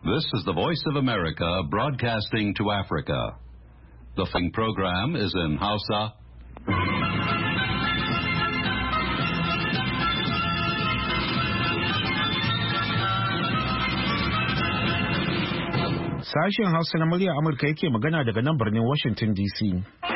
This is the Voice of America broadcasting to Africa. The following program is in Hausa. Sashen Hausa na murya Amurka yake magana daga nan birnin Washington DC.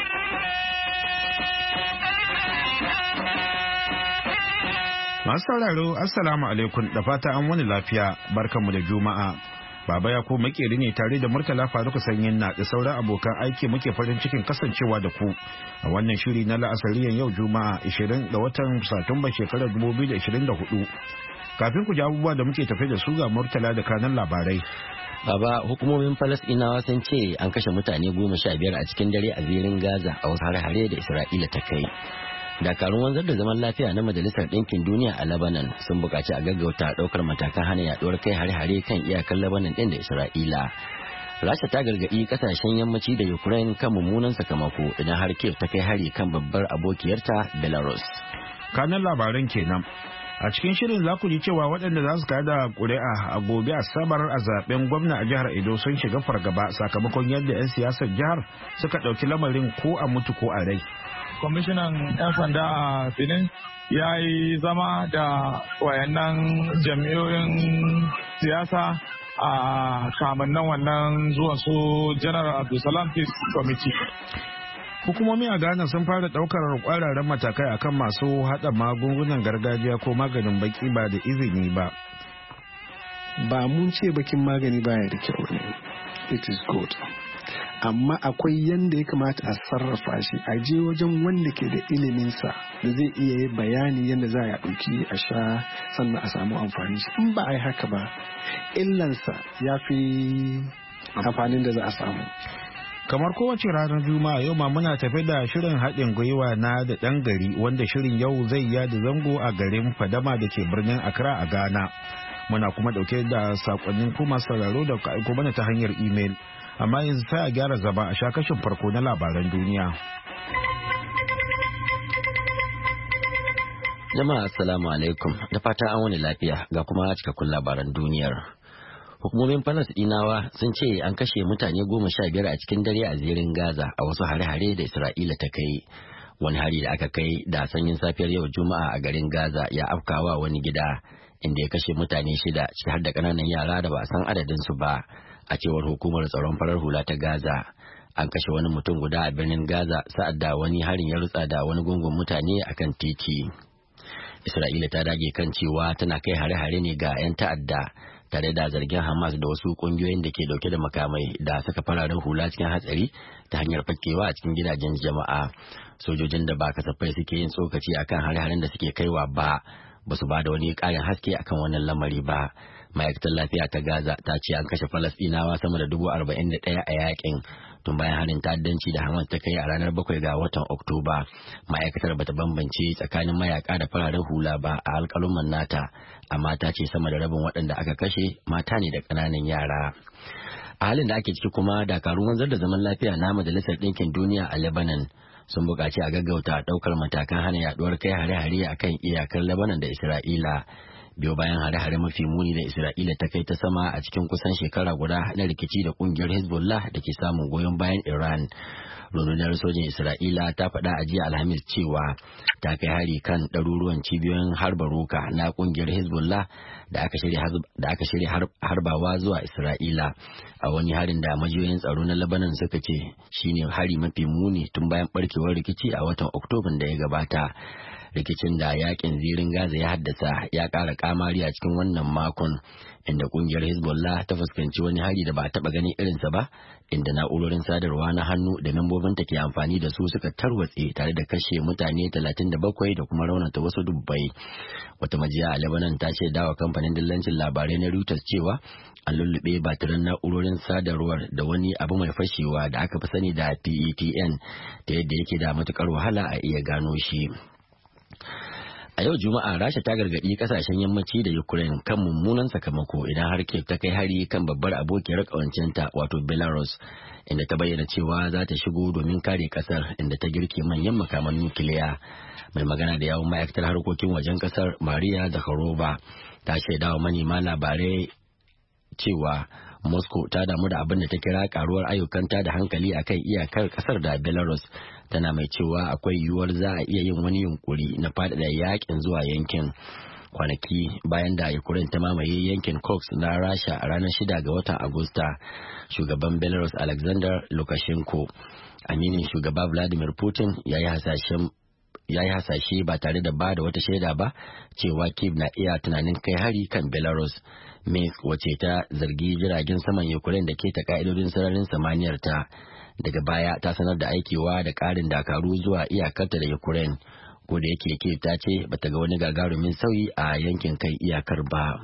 Masu sauraro, Assalamu alaikum, da fata an wani lafiya, barkanmu da Juma'a. Baba ya ko makeri ne tare da Murtala Faruku Sanyin na da sauran abokan aiki muke farin cikin kasancewa da ku a wannan shiri na la'asariyan yau Juma'a 20 ga watan Satumba shekarar 2024. Kafin ku ji abubuwa da muke tafe da su ga Murtala da kanan labarai. Baba, hukumomin Falasɗinawa sun ce an kashe mutane 15 a cikin dare a zirin Gaza a wasu hare-hare da Isra'ila ta kai. Dakarun wanzar da zaman lafiya na Majalisar Ɗinkin Duniya a Lebanon sun buƙaci a gaggauta ɗaukar matakan hana yaɗuwar kai hare-hare kan iyakar Lebanon ɗin da Isra'ila. Rasha ta gargaɗi ƙasashen yammaci da Ukraine kan mummunan sakamako idan har Kiev ta kai hari kan babbar abokiyarta Belarus. Kanan labaran kenan. A cikin shirin za ku ji cewa waɗanda za su kada ƙuri'a a gobe Asabar a zaben gwamna a jihar Edo sun shiga fargaba sakamakon yadda 'yan siyasar jihar suka ɗauki lamarin ko a mutu ko a rai. Kwamishinan 'yan sanda a Benin ya yi zama da wayannan jam'iyyoyin siyasa a kamannan wannan zuwan su General Abdulsalam Peace Committee. Hukumomi a Ghana sun fara daukar kwararren matakai akan masu hada magungunan gargajiya ko maganin baki ba da izini ba. Ba mun ce bakin magani baya da kyau ne. It is good. Amma akwai yanda ya kamata a sarrafa shi a je wajen wanda ke da iliminsa da zai iya yi bayani yadda za a ɗauki a sha sannan a samu amfani shi. In ba a yi haka ba, illansa ya fi amfanin da za a samu. Kamar kowace ranar Juma'a yau ma muna tafe da shirin haɗin gwiwa na da ɗan gari wanda shirin yau zai yada zango a garin Fadama da ke birnin Accra a Ghana. Muna kuma ɗauke da sakonnin kuma sauraro da ka aiko mana ta hanyar imel. Amma yanzu sai a gyara zaba a sha kashin farko na labaran duniya. Jama'a assalamu alaikum, da fata an wani lafiya ga kuma cikakkun labaran duniyar. Hukumomin Falasɗinawa sun ce an kashe mutane 15 a cikin dare a zirin Gaza a wasu hare-hare da Isra'ila ta kai. Wani hari da aka kai da sanyin safiyar yau Juma'a a garin Gaza ya afkawa wani gida inda ya kashe mutane 6 ciki har da ƙananan yara da ba a san adadinsu ba. A cewar hukumar tsaron farar hula ta Gaza, an kashe wani mutum guda a birnin Gaza sa'ad da wani harin ya rutsa da wani gungun mutane akan titi. Isra'ila ta dage kan cewa tana kai hare-hare ne ga 'yan ta'adda tare da zargin Hamas da wasu kungiyoyin da ke dauke da makamai da saka fararen hula cikin hatsari ta hanyar fakewa a cikin gidajen jama'a. Sojojin da ba kasafai suke yin tsokaci akan hare-haren da suke kaiwa ba su ba da wani ƙarin haske akan wannan lamari ba. Ma'aikatar lafiya ta Gaza ta ce an kashe Falasɗinawa sama da 41,000 a yakin tun bayan harin ta'addanci da Hamas ta kai a ranar 7 ga watan Oktoba. Ma'aikatar bata bambance tsakanin mayaka da fararen hula ba a alƙaluman nata, amma ta ce sama da rabin waɗanda aka kashe mata ne da ƙananan yara. A halin da ake ciki kuma, dakarun wanzar da zaman lafiya na Majalisar Ɗinkin Duniya a Lebanon sun buƙaci a gaggauta ɗaukar matakan hana yaɗuwar kai hare-hare akan iyakar Lebanon da Isra'ila. Biyo bayan hare-hare mafi muni da Isra'ila ta kai ta sama a cikin kusan shekara guda na rikici da kungiyar Hezbollah da ke samun goyon bayan Iran. Rundunar sojin Isra'ila ta faɗa a jiya Alhamis cewa ta kai hari kan ɗaruruwan cibiyoyin harba roka na kungiyar Hezbollah da aka shirya harbawa zuwa Isra'ila a wani harin da majiyoyin tsaro na Lebanon suka ce shine hari mafi muni tun bayan barkewar rikici a watan Oktoban da ya gabata. Rikicin da yakin zirin Gaza ya haddasa ya ƙara kamari a cikin wannan makon, inda kungiyar Hezbollah ta fuskanci wani hari da ba a taɓa ganin irinsa ba, inda na'urorin sadarwa na hannu da membobinta ke amfani da su suka tarwatse tare da kashe mutane 37 da kuma raunata wasu dubbai. Wata majiya a Lebanon ta ce dawa kamfanin dillancin labarai na Reuters cewa an lullube batirin na'urorin sadarwar da wani abu mai fashewa da aka fi sani da PETN ta yadda yake da matukar wahala a iya gano shi. A yau Juma'a, Rasha ta gargaɗi kasashen yammaci da Ukraine kan mummunan sakamako idan har Kiev ta kai hari kan babbar abokiyar ƙawancinta wato Belarus, inda ta bayyana cewa za ta shigo domin kare ƙasar inda ta girke manyan makaman nukiliya. Mai magana da yawun ma'aikatar harkokin wajen ƙasar Maria Zakharova ta shaidawa manema labarai cewa Moscow ta damu da abin da ta kira karuwar ayyukanta da hankali akan iyakar kasar da Belarus, tana mai cewa akwai yiwuwar za a iya yin wani yunkuri na faɗaɗa yakin zuwa yankin. Kwanaki bayan da Ukraine ta mamaye yankin Kursk na Rasha a ranar 6 ga watan Agusta, shugaban Belarus Alexander Lukashenko, aminin shugaba Vladimir Putin, ya yi hasashe ba tare da ba da wata shaida ba cewa Kyiv na iya tunanin kai hari kan Belarus. Minsk, wace ta zargi jiragen saman Ukraine da ke ta ka'idodin sararin samaniyar ta, daga baya ta sanar da aikewa da ƙarin dakaru zuwa iyakarta da Ukraine, ko da yake Kyiv ta ce bata ga wani gagarumin sauyi a yankin kai iyakar ba.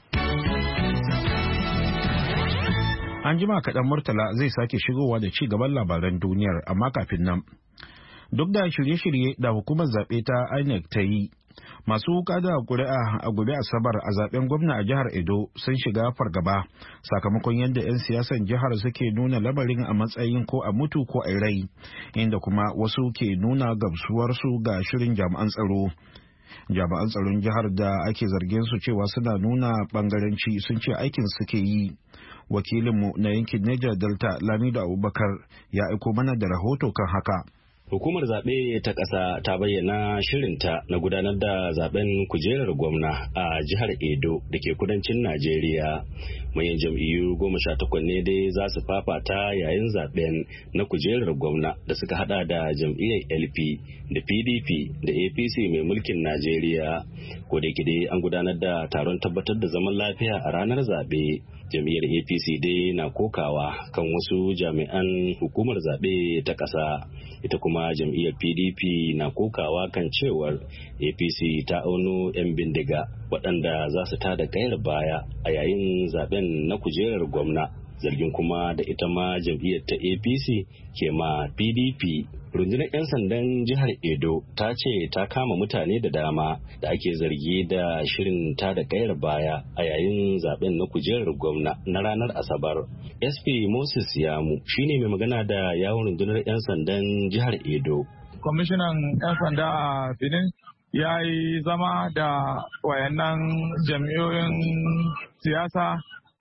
An jima kaɗan Murtala zai sake shigowa da ci gaban labaran duniyar, amma kafin nan. Duk da shirye-shirye da hukumar zaɓe ta INEC ta yi, masu wuka da ƙuri'a a gobe Asabar a zaɓen gwamna a jihar Edo sun shiga fargaba sakamakon yadda 'yan siyasan jihar suke nuna lamarin a matsayin ko a mutu ko a rai, inda kuma wasu ke nuna gamsuwarsu ga shirin jami'an tsaro. Jami'an tsaron jihar da ake zargin su cewa suna nuna bangaranci sun ce aikin suke yi. Wakilinmu na yankin Niger Delta Lamido Abubakar ya aiko mana da rahoto kan haka. Hukumar zaɓe ta ƙasa ta bayyana shirinta na gudanar da zaɓen kujerar gwamna a jihar Edo da ke kudancin Najeriya. Manyan jam'iyyu 18 ne dai za su fafata yayin zaɓen na kujerar gwamna da suka hada da jam'iyyar LP da PDP da APC mai mulkin Najeriya. Ko da dai an gudanar da taron tabbatar da zaman lafiya a ranar zaɓe. Jam'iyyar APC dai na kokawa kan wasu jami'an hukumar zaɓe ta ƙasa. Ita kuma jam'iyyar PDP na kokawa kan cewar APC ta auno 'yan bindiga waɗanda za su tada kayar baya a yayin zaben na kujerar gwamna. Zargin kuma da ita ma jam'iyyar ta APC ke ma PDP. Rundunar 'yan sandan jihar Edo ta ce ta kama mutane da dama da ake zargi da shirin ta da kayar baya a yayin zaben na kujerar gwamna na ranar Asabar. SP Moses Yamu shine mai magana da yawon rundunar 'yan sandan jihar Edo. Kwamishinan 'yan sanda a Benin ya yi zama da wayannan jam'iyyoyin siyasa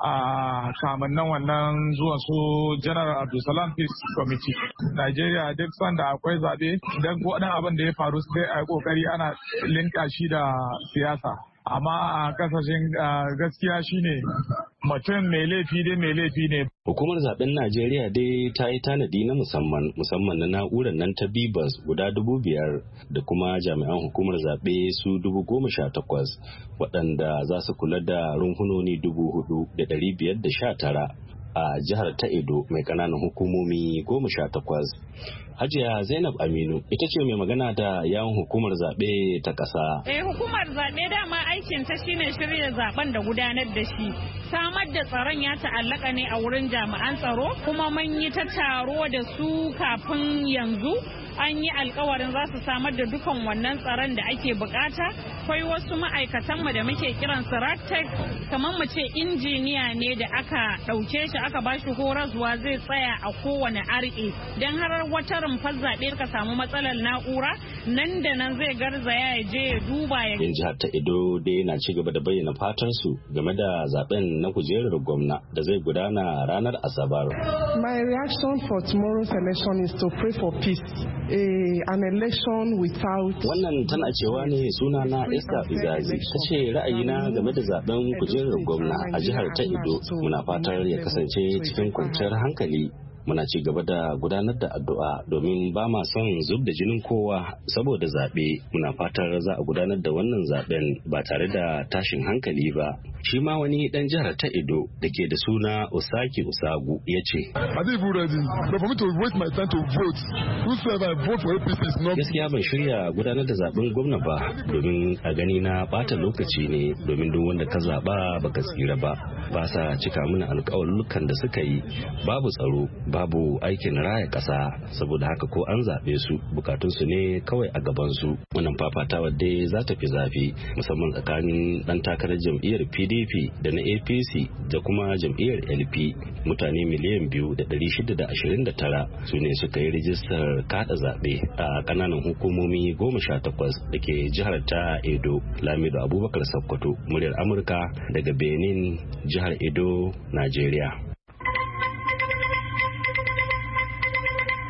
a kamannan wannan zuwan su General Abdulsalam Peace Committee. Najeriya duk sanda akwai zaɓe, idan waɗannan abin da ya faru sai a yi ƙoƙari ana linka shi da siyasa. Amma a kasashen gaskiya shine mutum mai laifi dai mai laifi ne. Hukumar zaben Najeriya dai ta yi tanadi na musamman na na'urar nan ta Bibas guda 5,000 da kuma jami'an hukumar zaɓe su 18,000 waɗanda za su kula da runhunoni 4,519 a jihar ta Edo mai ƙananan hukumomi 18. Hajiya Zainab Aminu ita ce mai magana da yawon hukumar zaɓe ta ƙasa. Hukumar zaɓe dama aikin ta shine shirya zaben da gudanar da shi. Samar da tsaron ya ta'allaka ne a wurin jami'an tsaro, kuma mun yi ta taro da su kafin yanzu. An yi alkawarin za su samar da dukan wannan tsaron da ake bukata. Akwai wasu ma'aikatanmu da muke kiran su RATEC, kamar mu ce injiniya ne da aka ɗauke shi aka ba shi horaswa zai tsaya a kowane RA don har wata rumfar zaɓe ka samu matsalar na'ura nan da nan zai garzaya ya je ya duba ya. Yan jihar ta Edo dai na ci gaba da bayyana fatan su game da zaben na kujerar gwamna da zai gudana ranar Asabar. My reaction for tomorrow's election is to pray for peace. An election without. Wannan tana cewa ne suna na Esther Izazi ta ce ra'ayina game da zaben kujerar gwamna a jihar ta Edo muna fatar ya kasance cikin kwanciyar hankali. Muna ci gaba da gudanar da addu'a domin ba ma son zub da jinin kowa saboda zaɓe. Muna fatar za a gudanar da wannan zaɓen ba tare da tashin hankali ba. Shi ma wani ɗan jihar ta Edo da ke da suna Osaki Usagu ya ce. Gaskiya ban shirya gudanar da zaɓen gwamna ba domin a gani na ɓata lokaci ne domin duk wanda ka zaɓa baka tsira ba. Ba sa cika mana alƙawalukan da suka yi, babu tsaro, babu aikin raya ƙasa, saboda haka ko an zaɓe su bukatunsu ne kawai a gabansu. Wannan fafatawa dai za ta fi zafi musamman tsakanin ɗan takarar jam'iyyar PDP da na APC da kuma jam'iyyar LP. Mutane 2,629 su ne suka yi rijistar kada zaɓe a ƙananan hukumomi 18 da ke jihar ta Edo. Lamido Abubakar Sokoto, muryar Amurka daga Benin, jihar Edo, Najeriya.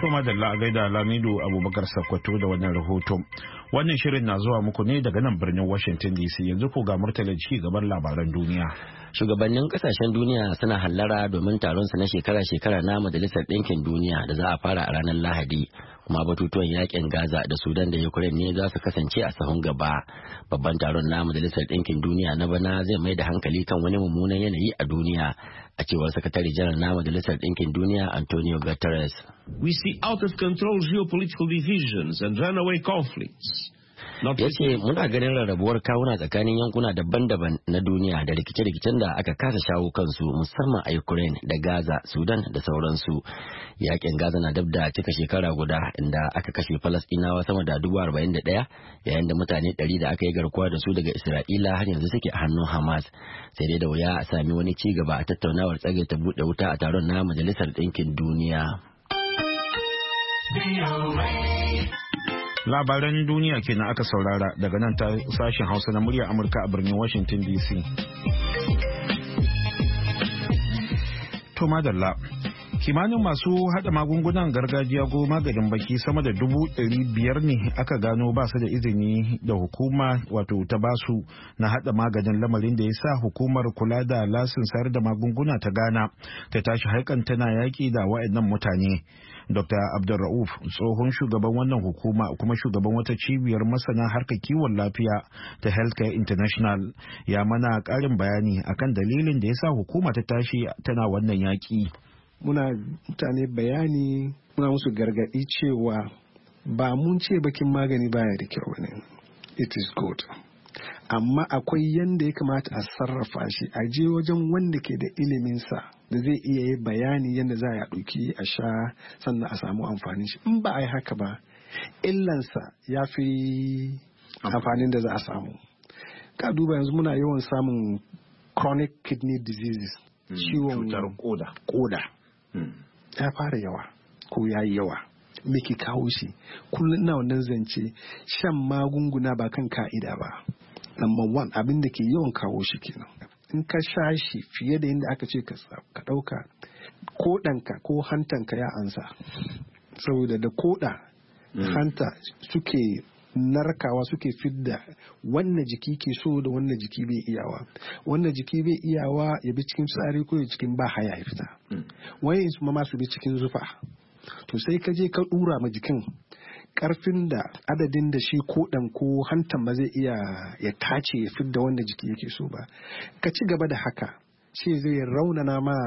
Toma da gaida Lamido Abubakar Sakkwato da wannan rahoto. Wannan shirin na zuwa muku ne daga nan birnin Washington DC. Yanzu ko ga Murtala ci gaban labaran duniya. Shugabannin kasashen duniya suna hallara domin taron su na shekara-shekara na Majalisar Ɗinkin Duniya da za a fara a ranar Lahadi. Kuma batutuwan yakin Gaza da Sudan da Ukraine ne za su kasance a sahun gaba. Babban taron na Majalisar Ɗinkin Duniya na bana zai mai da hankali kan wani mummunan yanayi a duniya, a cewar sakatare janar na Majalisar Ɗinkin Duniya Antonio Guterres. We see out of control geopolitical divisions and runaway conflicts. Ya ce muna ganin rarrabuwar kawuna tsakanin yankuna daban-daban na duniya da rikice-rikicen da aka kasa shawo kansu, musamman a Ukraine da Gaza, Sudan da sauransu. Yakin Gaza na dab da cika shekara guda, inda aka kashe Falasɗinawa sama da 41,000 yayin da mutane 100 da aka yi garkuwa da su daga Isra'ila har yanzu suke a hannun Hamas. Sai dai da wuya a sami wani ci gaba a tattaunawar tsagaita buɗe wuta a taron na Majalisar Ɗinkin Duniya. Labaran duniya kenan aka saurara daga nan ta sashen Hausa na murya Amurka a birnin Washington DC. To madalla, kimanin masu hada magungunan gargajiya ko maganin baki sama da 500,000 ne aka gano ba su da izini da hukuma wato ta basu na hada maganin, lamarin da ya sa hukumar kula da lasin sayar da magunguna ta Ghana ta tashi haikan tana yaki da waɗannan mutane. Dr. Abdulrauf, tsohon shugaban wannan hukuma kuma shugaban wata cibiyar masana harkar kiwon lafiya ta Healthcare International, ya mana ƙarin bayani akan dalilin da ya sa hukuma ta tashi tana wannan yaƙi. Muna mutane bayani, muna musu gargaɗi cewa ba mun ce bakin magani baya da kyau ne. It is good. Amma akwai yanda ya kamata a sarrafa shi, a je wajen wanda ke da iliminsa da zai iya yi bayani yadda za a ɗauki a sha sannan a samu amfanin shi. In ba a yi haka ba, illansa ya fi amfanin da za a samu. Ka duba yanzu muna yawan samun chronic kidney diseases, ciwon koda. Ya fara yawa ko ya yi yawa. Me ke kawo shi? Kullum ina wannan zance, shan magunguna ba kan ka'ida ba. Number one, abin da ke yawan kawo shi kenan. In ka sha shi fiye da yadda aka ce ka ɗauka, koɗanka ko hantanka ya ansa. Saboda da koɗa, hanta suke narkawa, suke fidda wannan jiki ke so da wannan jiki bai iyawa. Wannan jiki bai iyawa ya bi cikin tsari ko ya cikin ba haya ya fita. Wayan su ma su bi cikin zufa. To sai ka je ka ɗura ma jikin karfin da adadin da shi koɗan ko hantan ba zai iya ya tace ya fidda wanda jiki yake so ba. Ka ci gaba da haka, shi zai raunana ma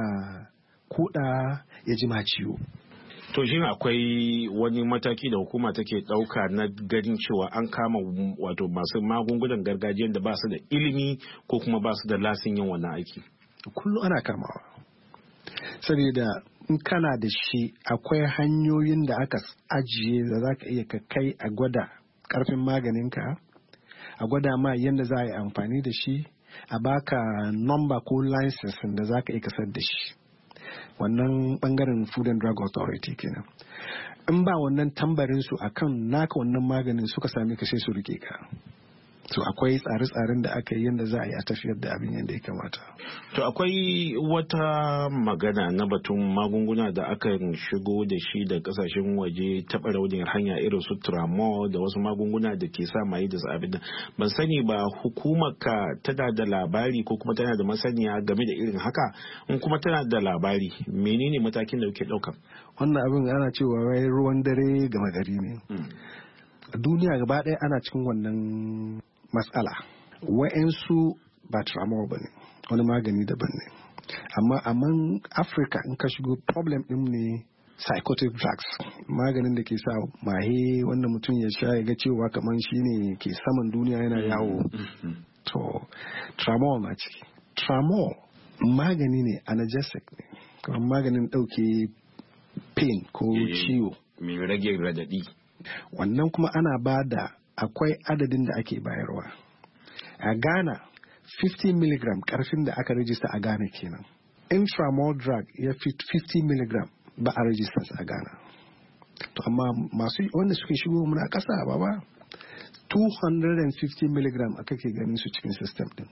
koɗa ya ji ma ciwo. To shin akwai wani mataki da hukuma take ɗauka na ganin cewa an kama wato masu magungunan gargajiyan da ba su da ilimi ko kuma ba su da lasin yin wannan aiki? Kullum ana kamawa. Saboda in kana da shi akwai hanyoyin da aka ajiye da za ka iya ka kai a gwada karfin maganinka, a gwada ma yadda za a yi amfani da shi, a baka number ko license da za ka iya kasar da shi. Wannan bangaren Food and Drug Authority kenan. In ba wannan tambarin su akan naka wannan maganin suka sami ka sai su rike ka. So akwai tsare-tsaren da aka yi yadda za a yi a tafiyar da abin yadda ya kamata. To akwai wata magana na batun magunguna da aka shigo da shi da kasashen waje taɓa raunin hanya irin su Tramol da wasu magunguna da ke sa maye da abin da ban sani ba, hukumar ka tana da labari ko kuma tana da masaniya game da irin haka? In kuma tana da labari, menene matakin da kuke ɗauka? Wannan abin ana cewa wai ruwan dare gama gari ne. Duniya gaba ɗaya ana cikin wannan matsala. Wa'yansu ba Tramol ba ne, wani magani daban ne. Amma amman Afirka in ka shigo problem ɗin ne psychotic drugs, maganin da ke sa mahe wanda mutum ya sha ya ga cewa kamar shi ne ke saman duniya yana yawo. To, Tramol na ciki. Tramol magani ne, analgesic ne, kamar maganin ɗauke pain ko ciwo. Mai rage radadi. Wannan kuma ana ba da akwai adadin da ake bayarwa. A Ghana, 50 mg karfin da aka rajista a Ghana kenan. Tramol drug ya fi 50 mg ba a rajista a Ghana. To amma masu wanda suke shigo muna kasa ba 250 mg aka ke ganin su cikin system din.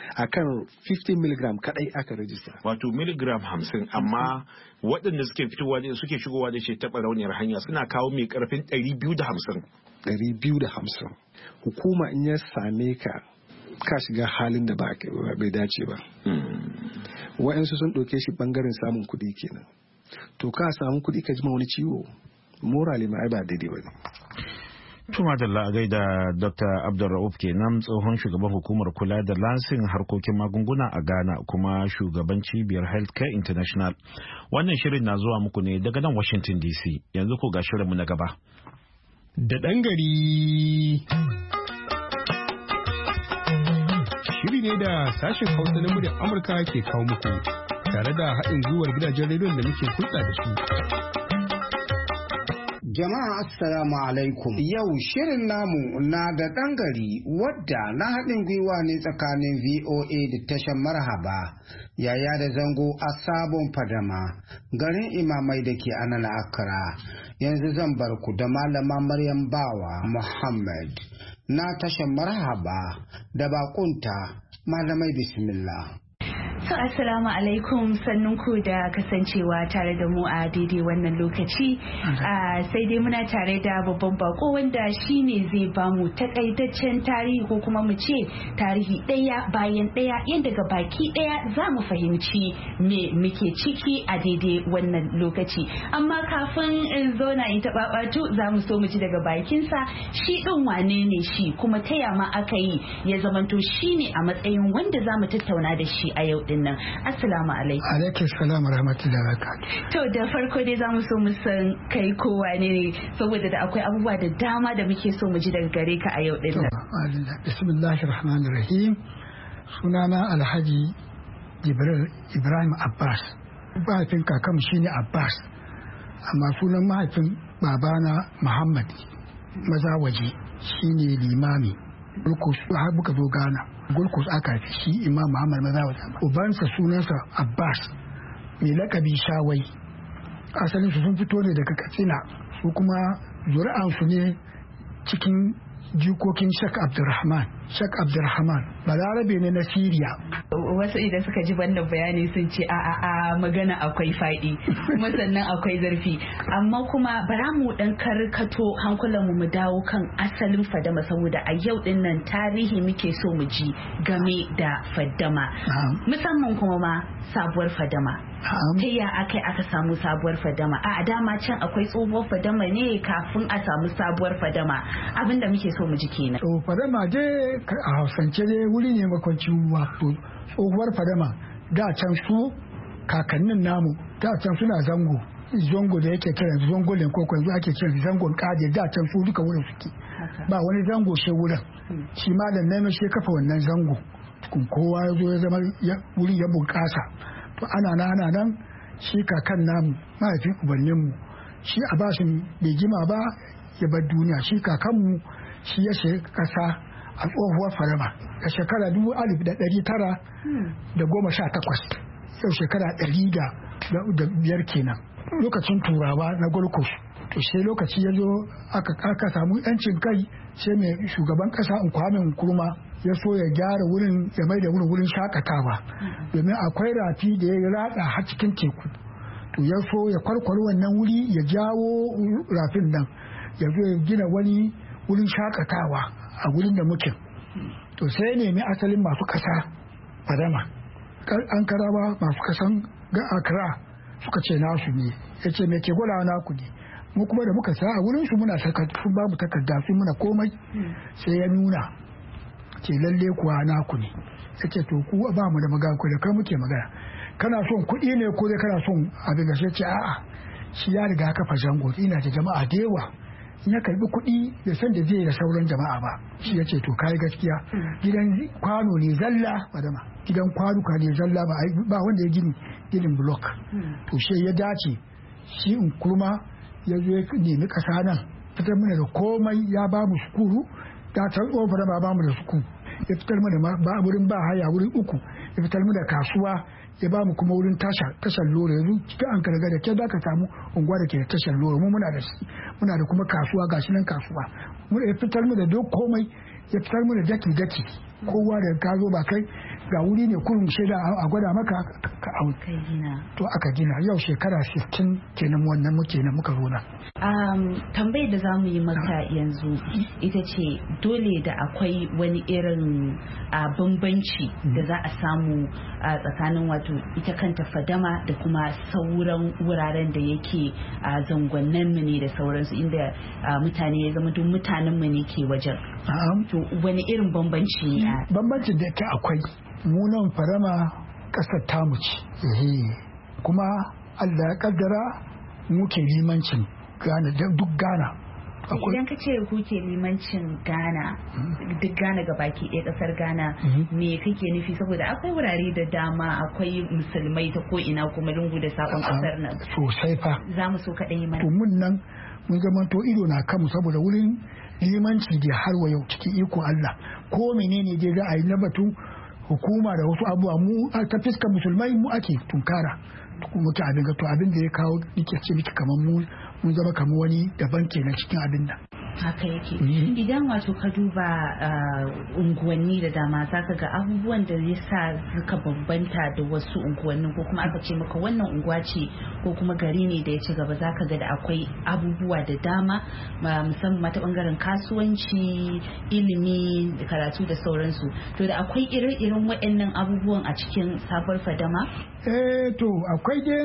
akan 50 milligram kadai aka rajista. Wato milligram 50, amma waɗanda suke shigowa da shi ta barauniyar hanya suna kawo mai karfin 250. 250. Hukuma in ya same ka shiga halin da bai dace ba. Wa'yansu sun ɗauke shi bangaren samun kuɗi kenan. To ka samu kuɗi ka jima wani ciwo, morally ma ai ba daidai ba ne. Tuma da la'agai da Dr. Abdulrauf kenan, tsohon shugaban hukumar kula da lansin harkokin magunguna a Ghana kuma shugaban cibiyar Healthcare International. Wannan shirin na zuwa muku ne daga nan Washington DC. Yanzu ko ga shirinmu na gaba. Da ɗan gari. Shiri ne da sashen Hausa na muryar Amurka ke kawo muku tare da haɗin gwiwar gidajen rediyon da muke hulɗa da su. Jama'a assalamu alaikum. Yau shirin namu na da ɗan gari wadda na haɗin gwiwa ne tsakanin VOA da tashar Marhaba yaya da zango a sabon fadama garin imamai da ke anan Accra. Yanzu zan bar ku da malama Maryam Bawa Muhammad na tashar Marhaba da bakunta malamai bismillah. So assalamu alaikum, sannunku da kasancewa tare da mu a daidai wannan lokaci. Sai dai muna tare da babban bako wanda shine zai bamu takaitaccen tarihi ko kuma mu ce tarihi ɗaya bayan ɗaya yadda ga baki ɗaya za mu fahimci me muke ciki a daidai wannan lokaci. Amma kafin in zauna in taɓaɓatu za mu so mu ji daga bakinsa shi ɗin wane ne shi kuma ta yama aka yi ya zamanto shi ne a matsayin wanda za mu tattauna da shi a yau din nan. Assalamu alaikum. Alaikum salam wa rahmatullahi wa barakatuh. To da farko dai zamu so mu san kai kowa ne saboda da akwai abubuwa da dama da muke so mu ji daga gare ka a yau din nan. Bismillahir rahmanir rahim. Sunana Alhaji Jibril Ibrahim Abbas. Mahaifin kakanmu shine Abbas. Amma sunan mahaifin babana Muhammad maza waje shine limami. Har muka zo Ghana. Gulkus aka fi shi Imam Muhammad Mazawa. Ubansa sunansa Abbas mai lakabi Shawai. Asalin su sun fito ne daga Katsina, su kuma zuri'ansu ne cikin jikokin Sheikh Abdulrahman balarabe ne na Syria. Wasu idan suka ji wannan bayani sun ce a magana akwai faɗi kuma sannan akwai zarfi, amma kuma bara mu dan karkato hankulanmu mu dawo kan asalin fadama saboda a yau din nan tarihi muke so mu ji game da fadama, musamman kuma ma sabuwar fadama. Ta ya aka samu sabuwar fadama? A dama can akwai tsohuwar fadama ne kafin a samu sabuwar fadama, abinda muke so mu ji kenan. Fadama dai a Hausance dai wuri ne makwancin ruwa. Tsohuwar fadama da can su kakannin namu da can suna zango da yake kiran zango ne ko yanzu ake kiran zangon kade, da can su duka wurin suke ba wani zango shi wurin. Shi ma da nemi shi kafa wannan zango kun kowa ya zo ya zama wuri ya bunƙasa. To ana nan shi kakan namu mahaifin ubanninmu shi a bashin bai jima ba ya bar duniya. Shi kakanmu shi ya shi kasa a tsohuwar fadama da shekara 1918, yau shekara 105 kenan, lokacin turawa na Golkos. To sai lokaci ya zo aka samu yancin kai, sai mai shugaban kasa Kwame Nkrumah ya so ya gyara wurin, ya mai da wurin shakatawa domin akwai rafi da ya ratsa har cikin teku. To ya so ya kwarkwari wannan wuri, ya jawo rafin nan, ya zo ya gina wani wurin shakatawa a wurin da muke. To sai nemi asalin masu kasa fadama, an karawa masu kasan ga Accra suka ce nasu ne. Ya ce me ke gwada naku ne? Mu kuma da muka sa a wurin su muna sun babu takarda, sun muna komai. Sai ya nuna ce lalle kuwa naku ne. Ya ce to ku ba mu da magana, ku da kai muke magana. Kana son kuɗi ne ko dai kana son abin da? Sai ce a'a, shi ya riga kafa zango, ina da jama'a da yawa, in ya karbi kuɗi da san da zai da sauran jama'a ba. Shi ya ce to kai gaskiya, gidan kwano ne zalla fadama, gidan kwanuka ne zalla, ba wanda ya ginin block. To shi ya dace shi Nkrumah ya zo ya nemi ƙasa nan, fitar mana da komai, ya ba mu sukuru, ta tarbo fadama ba mu da sukuru, ya fitar mana da wurin ba haya wurin 3, ya fitar mana da kasuwa, ya ba mu kuma wurin tashar loro. Yanzu cikin an karga da ke da ka samu unguwa da ke da tashar loro, mu muna da shi, muna da kuma kasuwa, gashi nan kasuwa. Ya fitar mu da duk komai, ya fitar mu da daki kowa da ka zo ba kai ga wuri ne kurum shaida a gwada maka ka abu to aka gina yau shekara 60 kenan wannan muka zo na. Tambayar da za mu yi maka yanzu ita ce dole da akwai wani irin bambanci da za a samu a tsakanin wato ita kanta fadama da kuma sauran wuraren da yake a zangonnan mu ne da sauransu inda mutane ya zama duk mutanen mu ne ke wajen. To wani irin bambanci ne? Bambancin da ke akwai munan fadama kasar tamu ce kuma Allah ya kaddara muke limancin Ghana duk Ghana. Idan ka ce kuke limancin Ghana duk Ghana ga baki ɗaya ƙasar Ghana me kake nufi saboda akwai wurare da dama akwai musulmai ta ko ina kuma lungu da sakon ƙasar nan. Sosai fa. Za mu so kaɗai mana. To mun nan mun zama to ido na kanmu saboda wurin limanci da har wa yau cikin iko Allah ko menene dai za a yi na batun hukuma da wasu abubuwa mu ta fiskar musulmai mu ake tunkara. Muke abin to abin da ya kawo nike ce miki kamar mun zama kamar wani daban kenan cikin abin nan. Haka yake. Idan wato ka duba unguwanni da dama zaka ga abubuwan da ya sa suka bambanta da wasu unguwannin ko kuma aka ce maka wannan unguwa ce ko kuma gari ne da ya ci gaba zaka ga da akwai abubuwa da dama musamman ta bangaren kasuwanci, ilimi, karatu da sauransu. To da akwai irin waɗannan abubuwan a cikin sabuwar fadama? To akwai dai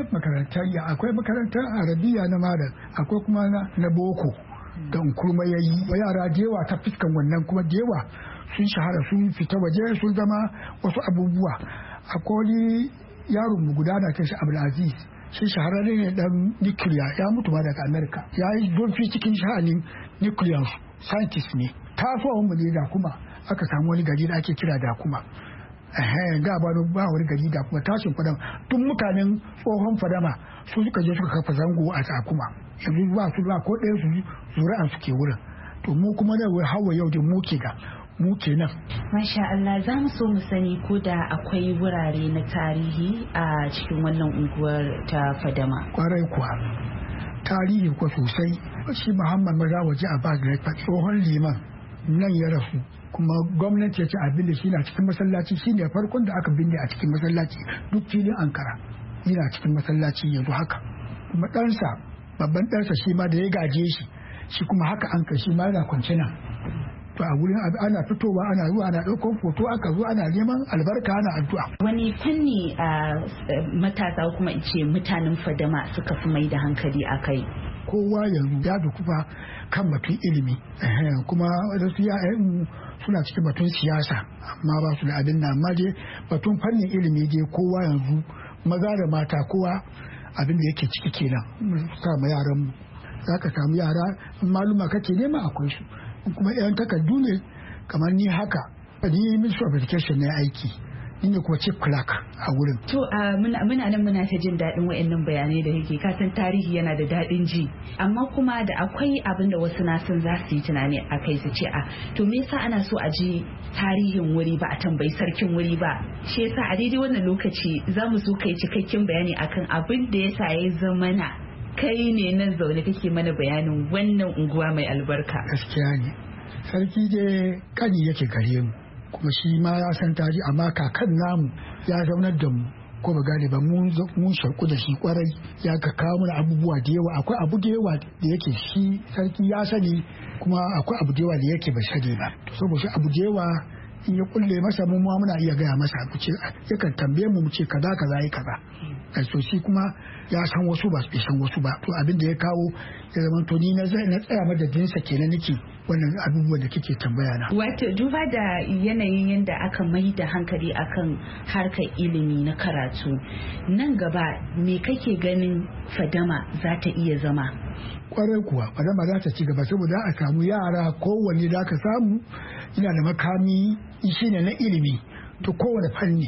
makarantar arabiya na malam akwai kuma na boko da kurma ya yi yara da yawa ta fuskan wannan kuma da yawa sun shahara sun fita waje sun zama wasu abubuwa. Akwai wani yaron mu gudana ta shi Abdulaziz shi shahararre ne dan nuclear ya mutu ma daga America ya yi zurfi cikin sha'anin nuclear scientist ne tasowar mu ne da kuma aka samu wani gari da ake kira da kuma da ba wani gari da kuma tashin fadama tun mutanen tsohon fadama su suka je suka kafa zango a tsakuma yanzu ba su ba ko ɗaya su zuri'an su ke wurin to mu kuma da hawa yau da mu ke nan. Masha Allah za mu so mu sani ko da akwai wurare na tarihi a cikin wannan unguwar ta fadama. Kwarai kuwa tarihi kuwa sosai shi Muhammad Maza waje a Baghdad tsohon liman nan ya rasu kuma gwamnati ya ce abin da shi na cikin masallaci shi ne farkon da aka binne a cikin masallaci duk filin Ankara yana cikin masallaci yanzu haka kuma ɗansa babban ɗansa shi ma da ya gaje shi kuma haka an kai shi ma yana kwance nan to a wurin ana fitowa ana zuwa ana ɗaukar foto aka zo ana neman albarka ana addu'a. Wani fanni a matasa kuma ce mutanen fadama suka fi mai da hankali a kai? Kowa yanzu ya dukufa kan batun ilimi kuma wasu ya'yan suna cikin batun siyasa amma ba su da abin nan amma dai batun fannin ilimi dai kowa yanzu maza da mata kowa abin da yake ciki kenan sa ma yaran mu za ka samu yara maluma kake nema akwai su kuma yan takardu ne kamar ni haka ni Ministry of Education ne aiki ni kuma chief clerk a wurin. To muna nan muna ta jin daɗin waɗannan bayanai da yake kasan tarihi yana da daɗin ji amma kuma da akwai abin da wasu na san za su yi tunani a kai su ce to me yasa ana so a ji tarihin wuri ba a tambayi sarkin wuri ba shi yasa a daidai wannan lokaci za mu so kai cikakken bayani akan abin da yasa ya zamana kai ne nan zaune kake mana bayanin wannan unguwa mai albarka. Gaskiya ne sarki dai kani yake gare mu kuma shi ma ya san tari amma kakan namu ya zaunar da mu ko ba gane ba mun shauku da shi kwarai ya ka kawo mana abubuwa da yawa akwai abu da yawa da yake shi sarki ya sani kuma akwai abu da yawa da yake bai sani ba to saboda abu da yawa in ya kulle masa mu ma muna iya gaya masa mu ce yakan tambaye mu ce kaza kaza yi kaza so shi kuma ya san wasu ba bai san wasu ba to abin da ya kawo ya zama to ni na tsaya madadinsa kenan nake wannan abubuwan da kike tambaya na. Wato duba da yanayin yadda aka mai da hankali akan harkar ilimi na karatu nan gaba me kake ganin fadama za ta iya zama? Kwarai kuwa fadama za ta ci gaba saboda a samu yara kowanne da aka samu yana da makami shi ne na ilimi to kowane fanni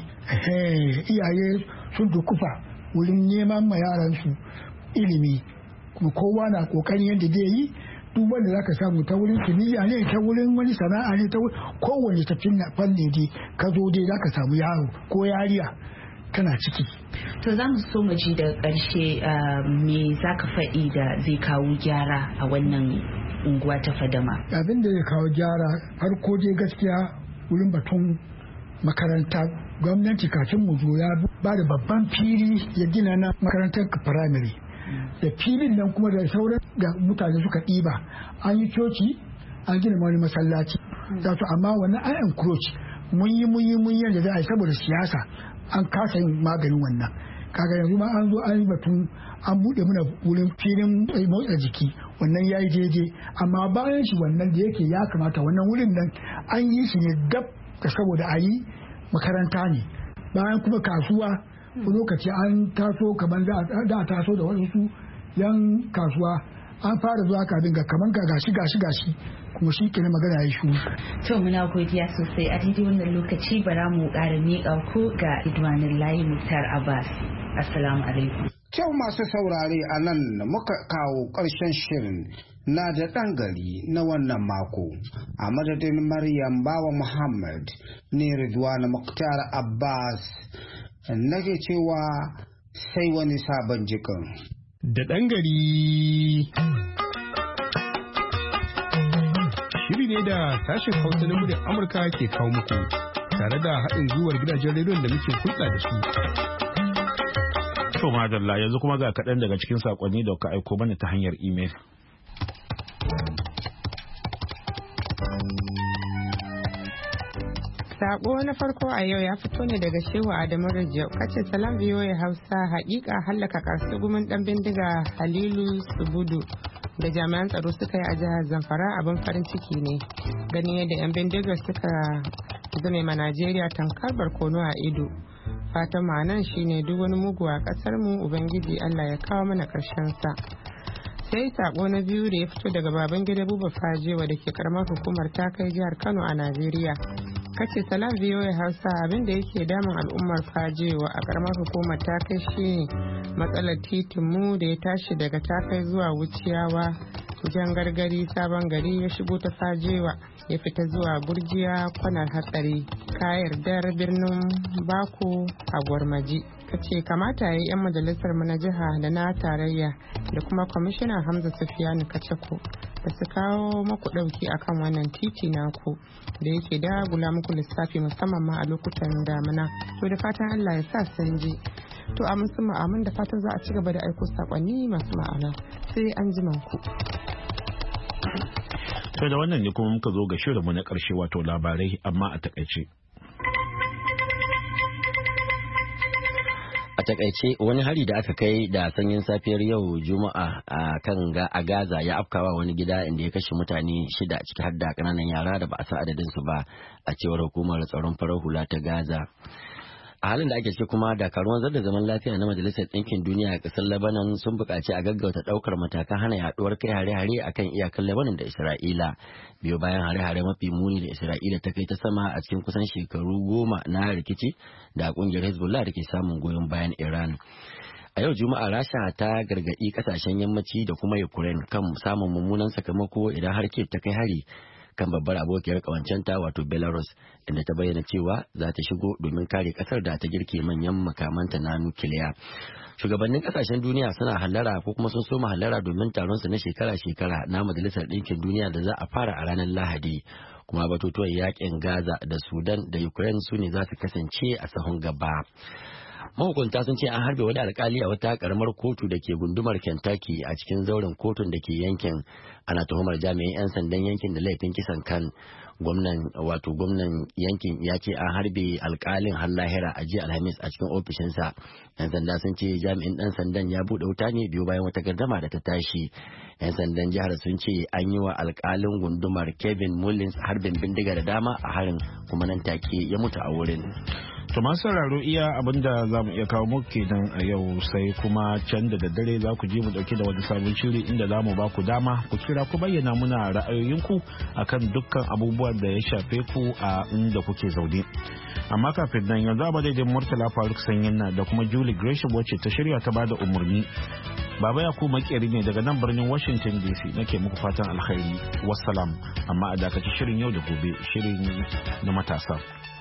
iyaye sun dukufa wurin neman ma yaransu ilimi kuma kowa na kokarin yadda zai yi duk wanda zaka samu ta wurin kimiyya ne ta wurin wani sana'a ne ta kowane tafin fanni dai ka zo dai zaka samu yaro ko yariya tana ciki. To za mu so mu ji da ƙarshe me zaka faɗi da zai kawo gyara a wannan unguwa ta fadama? Abin da zai kawo gyara farko dai gaskiya wurin batun makaranta. Gwamnati kafin mu zo ya ba da babban fili ya gina na makarantar firamare, da filin nan kuma da sauran da mutane suka ɗiba an yi coci, an gina wani masallaci. Amma wannan an encroach mun yi yadda za a yi saboda siyasa an kasa yin maganin wannan. Kaga yanzu ma an zo an yi batun an buɗe mana wurin filin motsa jiki, wannan ya yi daidai. Amma bayan shi wannan da yake ya kamata wannan wurin nan an yi shi ne gab da saboda a yi makaranta ne. Bayan kuma kasuwa lokaci an taso kamar da a taso da wasu yan kasuwa an fara zuwa kafin ga kamar ga gashi kuma shi ke magana ya shu. To muna godiya sosai a daidai wannan lokaci bara mu ƙara miƙa ku ga Ridwanin Layi Muktar Abbas. Assalamu alaikum. Kyau masu saurare a nan muka kawo ƙarshen shirin na da ɗan gari na wannan mako. A madadin Maryam Bawa Muhammad ne Ridwan Muktar Abbas nake cewa sai wani sabon jikin. Da ɗan gari. Shiri ne da sashen Hausa na muryar Amurka ke kawo muku tare da haɗin gwiwar gidajen rediyon da muke hulɗa da su. To madalla yanzu kuma ga kaɗan daga cikin saƙonni da ka aiko mana ta hanyar imel. Sako na farko a yau ya fito ne daga Shehu Adamu Rijau. Kace salam VOA Hausa, haƙiƙa hallaka kasugumin ɗan bindiga Halilu Subudu da jami'an tsaro suka yi a jihar Zamfara abin farin ciki ne. Ganin yadda 'yan bindigar suka zame ma Najeriya tankar barkono a ido. Fatan ma'anan shine duk wani mugu a ƙasar mu Ubangiji Allah ya kawo mana ƙarshen sa. Sai sako na biyu da ya fito daga Babangida Buba Fajewa da ke karamar hukumar ta kai jihar Kano a Najeriya. Kace salam VOA Hausa, abin da yake damun al'ummar Fajewa a karamar hukumar ta kai shi matsalar titin mu da ya tashi daga ta kai zuwa Wuciyawa, jan gargari sabon gari ya shigo ta Fajewa ya fita zuwa Gurjiya kwanar hatsari kayar dar birnin Bako a Gwarmaji. Kace kamata yayi 'yan majalisar mu na jiha da na tarayya da kuma kwamishinan Hamza Sufiyanu Kacako da su kawo maku dauki akan wannan titi naku da yake dagula muku lissafi musamman ma a lokutan damina. To da fatan Allah ya sa sun ji. To a musamman amin da fatan za a ci gaba da aiko sakonni masu ma'ana. Sai an ji ku. To da wannan ne kuma muka zo ga shirinmu na ƙarshe wato labarai amma a takaice. A takaice wani hari da aka kai da sanyin safiyar yau Juma'a a Gaza ya afkawa wani gida inda ya kashe mutane 6 ciki har da kananan yara da ba a san adadin su ba a cewar hukumar tsaron farar hula ta Gaza. A halin da ake ciki kuma dakarun wanzar da zaman lafiya na Majalisar Ɗinkin Duniya a ƙasar Lebanon sun buƙaci a gaggauta ɗaukar matakan hana yaɗuwar kai hare-hare a kan iyakar Lebanon da Isra'ila. Biyo bayan hare-hare mafi muni da Isra'ila ta kai ta sama a cikin kusan shekaru 10 na rikici da ƙungiyar Hezbollah da ke samun goyon bayan Iran. A yau Juma'a Rasha ta gargaɗi ƙasashen yammaci da kuma Ukraine kan samun mummunan sakamako idan har Kiev ta kai hari kan babbar abokiyar kawancenta wato Belarus, inda ta bayyana cewa za ta shigo domin kare kasar da ta girke manyan makamanta na nukiliya. Shugabannin kasashen duniya suna hallara ko kuma sun soma hallara domin taron su na shekara-shekara na Majalisar Ɗinkin Duniya da za a fara a ranar Lahadi. Kuma batutuwan yakin Gaza da Sudan da Ukraine su ne za su kasance a sahun gaba. Mahukunta sun ce an harbe wani alkali a wata karamar kotu da ke gundumar Kentucky a cikin zauren kotun da ke yankin. Ana tuhumar jami'an 'yan sandan yankin da laifin kisan kan. Gwamnan yankin ya ce an harbe alkalin har lahira a jiya Alhamis a cikin ofishinsa. 'Yan sanda sun ce jami'in ɗan sandan ya buɗe wuta ne biyu bayan wata gardama da ta tashi. 'Yan sandan jihar sun ce an yi wa alkalin gundumar Kevin Mullins harbin bindiga da dama a harin kuma nan take ya mutu a wurin. To masu sauraro iya abinda za mu iya kawo muku kenan a yau, sai kuma can da daddare za ku ji mu dauke da wani sabon shiri inda za mu ba ku dama ku kira ku bayyana muna ra'ayoyinku akan dukkan abubuwan da ya shafe ku a inda kuke zaune. Amma kafin nan yanzu a madadin Murtala Faruk Sanyinna da kuma Julie Gresham wacce ta shirya ta bada umarni. Baba Yakubu Makeri ne daga nan birnin Washington DC nake muku fatan alkhairi. Wassalam. Amma a dakaci shirin yau da gobe, shirin na matasa.